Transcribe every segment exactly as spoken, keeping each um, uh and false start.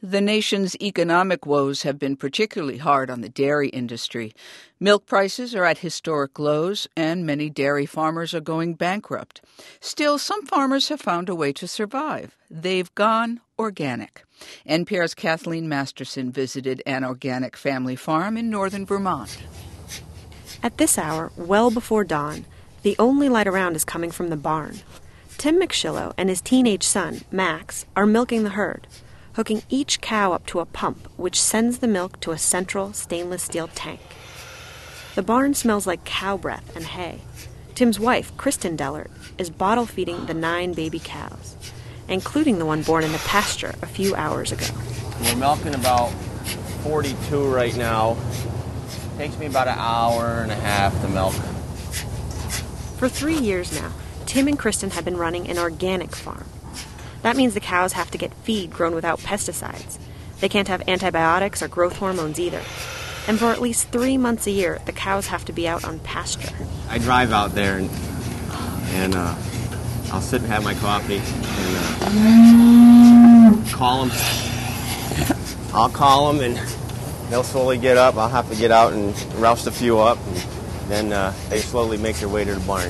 The nation's economic woes have been particularly hard on the dairy industry. Milk prices are at historic lows, and many dairy farmers are going bankrupt. Still, some farmers have found a way to survive. They've gone organic. N P R's Kathleen Masterson visited an organic family farm in northern Vermont. At this hour, well before dawn, the only light around is coming from the barn. Tim McShillow and his teenage son, Max, are milking the herd, hooking each cow up to a pump which sends the milk to a central stainless steel tank. The barn smells like cow breath and hay. Tim's wife, Kristen Dellert, is bottle feeding the nine baby cows, including the one born in the pasture a few hours ago. We're milking about forty-two right now. Takes me about an hour and a half to milk. For three years now, Tim and Kristen have been running an organic farm. That means the cows have to get feed grown without pesticides. They can't have antibiotics or growth hormones either. And for at least three months a year, the cows have to be out on pasture. I drive out there and, and uh, I'll sit and have my coffee and uh, call them. I'll call them and they'll slowly get up. I'll have to get out and roust a few up, and then uh, they slowly make their way to the barn.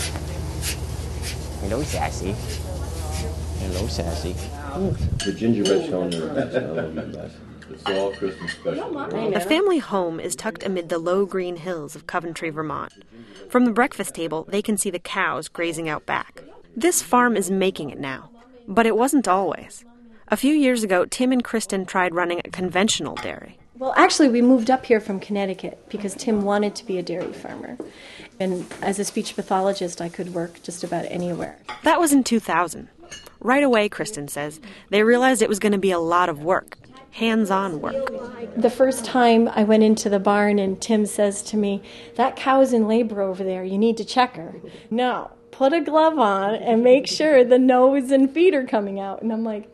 Hello, Sassy. Hello, Sassy. The gingerbread scone are the best. I love them best. It's all Christmas special. The family home is tucked amid the low green hills of Coventry, Vermont. From the breakfast table, they can see the cows grazing out back. This farm is making it now, but it wasn't always. A few years ago, Tim and Kristen tried running a conventional dairy. Well, actually, we moved up here from Connecticut because Tim wanted to be a dairy farmer. And as a speech pathologist, I could work just about anywhere. That was in two thousand. Right away, Kristen says, they realized it was going to be a lot of work, hands-on work. The first time I went into the barn and Tim says to me, "That cow's in labor over there, you need to check her." No, put a glove on and make sure the nose and feet are coming out. And I'm like,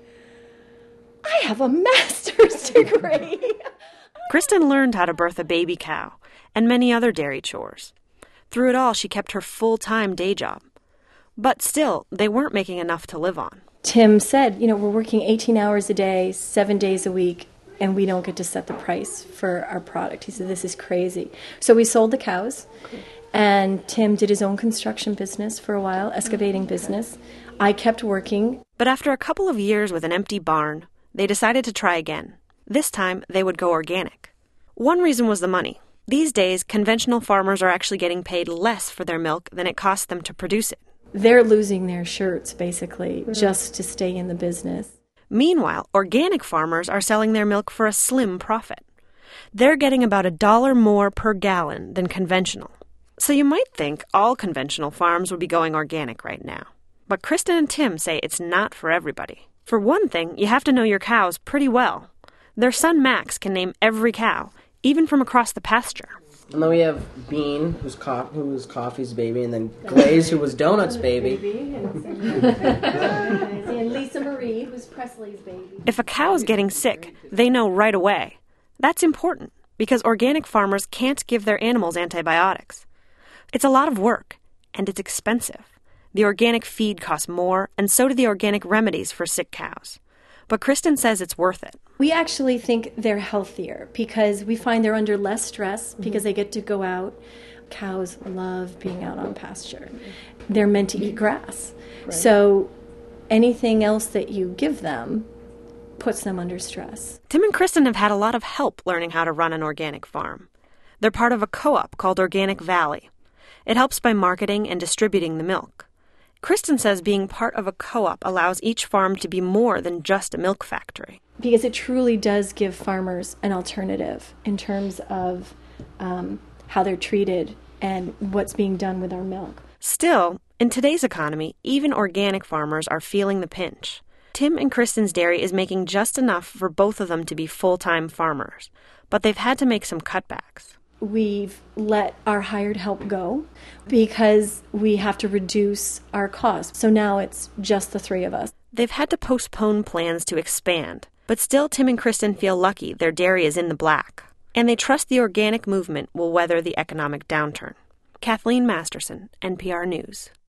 I have a master's degree. Kristen learned how to birth a baby cow and many other dairy chores. Through it all, she kept her full-time day job. But still, they weren't making enough to live on. Tim said, you know, we're working eighteen hours a day, seven days a week, and we don't get to set the price for our product. He said, this is crazy. So we sold the cows, and Tim did his own construction business for a while, excavating business. I kept working. But after a couple of years with an empty barn, they decided to try again. This time, they would go organic. One reason was the money. These days, conventional farmers are actually getting paid less for their milk than it costs them to produce it. They're losing their shirts, basically, mm-hmm. just to stay in the business. Meanwhile, organic farmers are selling their milk for a slim profit. They're getting about a dollar more per gallon than conventional. So you might think all conventional farms would be going organic right now. But Kristen and Tim say it's not for everybody. For one thing, you have to know your cows pretty well. Their son Max can name every cow, even from across the pasture. And then we have Bean, who's, co- who was Coffee's baby, and then Glaze, who was Donut's baby. And Lisa Marie, who's Presley's baby. If a cow's getting sick, they know right away. That's important, because organic farmers can't give their animals antibiotics. It's a lot of work, and it's expensive. The organic feed costs more, and so do the organic remedies for sick cows. But Kristen says it's worth it. We actually think they're healthier because we find they're under less stress because they get to go out. Cows love being out on pasture. They're meant to eat grass. Right. So anything else that you give them puts them under stress. Tim and Kristen have had a lot of help learning how to run an organic farm. They're part of a co-op called Organic Valley. It helps by marketing and distributing the milk. Kristen says being part of a co-op allows each farm to be more than just a milk factory. Because it truly does give farmers an alternative in terms of um, how they're treated and what's being done with our milk. Still, in today's economy, even organic farmers are feeling the pinch. Tim and Kristen's dairy is making just enough for both of them to be full-time farmers, but they've had to make some cutbacks. We've let our hired help go because we have to reduce our costs. So now it's just the three of us. They've had to postpone plans to expand, but still Tim and Kristen feel lucky their dairy is in the black. And they trust the organic movement will weather the economic downturn. Kathleen Masterson, N P R News.